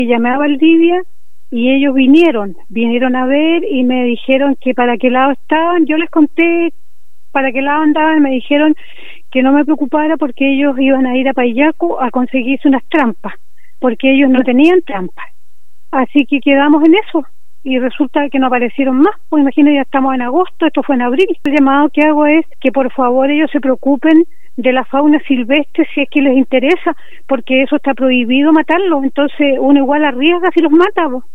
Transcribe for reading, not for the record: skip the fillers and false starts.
Llamé a Valdivia y ellos vinieron a ver y me dijeron que para qué lado estaban. Yo les conté para qué lado andaban, me dijeron que no me preocupara porque ellos iban a ir a Payaco a conseguirse unas trampas, porque ellos no tenían trampas. Así que quedamos en eso y resulta que no aparecieron más. Pues imagínate, ya estamos en agosto, esto fue en abril. El llamado que hago es que por favor ellos se preocupen de la fauna silvestre si es que les interesa, porque eso está prohibido matarlo, entonces uno igual arriesga si los mata, po.